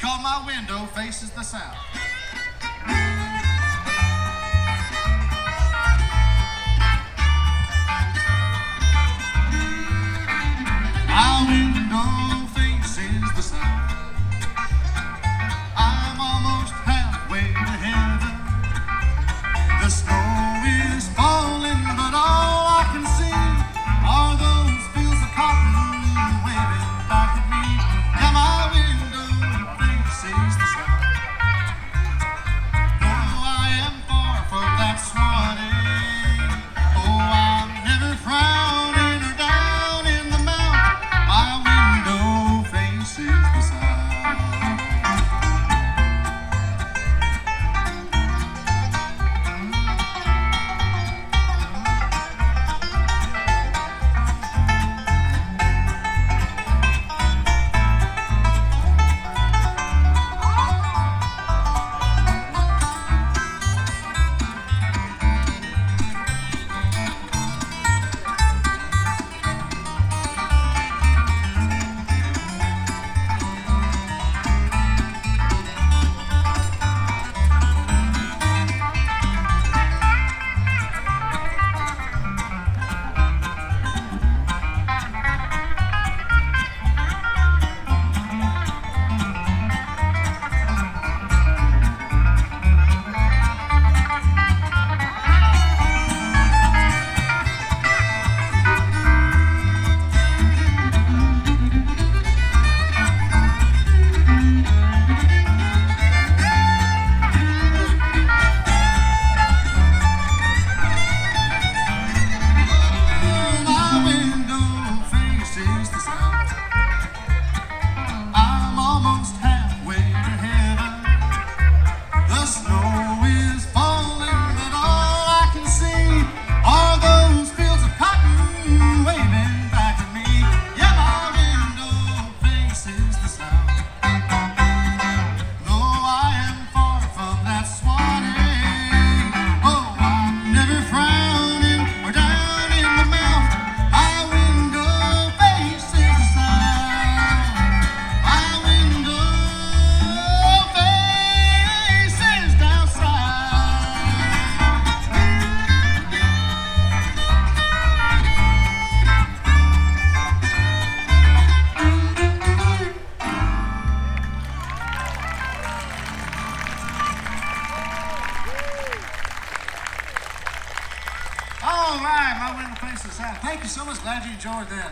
'cause my window faces the south. My window faces the south. I'm almost halfway to heaven. The snow is falling, but all I can see are those fields of cotton waving back at me. Yeah, my window faces the south. Though I am far from that Swanee, oh, I'm never frowning or down in the mouth. My window faces the south. All right, my window faces the south. Thank you so much. Glad you enjoyed that.